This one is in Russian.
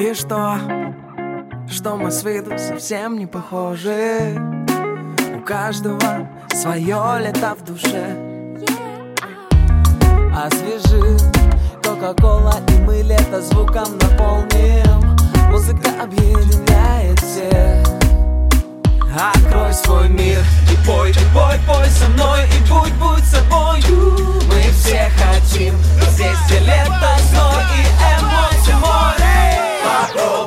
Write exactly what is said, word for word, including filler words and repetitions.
И что? Что мы с виду совсем не похожи. У каждого свое лето в душе. Освежи Кока-кола, и мы лето звуком наполним. Музыка объединяет всех. Открой свой мир и пой, и пой, пой со мной. И будь, будь собою. Мы все хотим здесь, где лето, зной и эмоции море. Попробуй.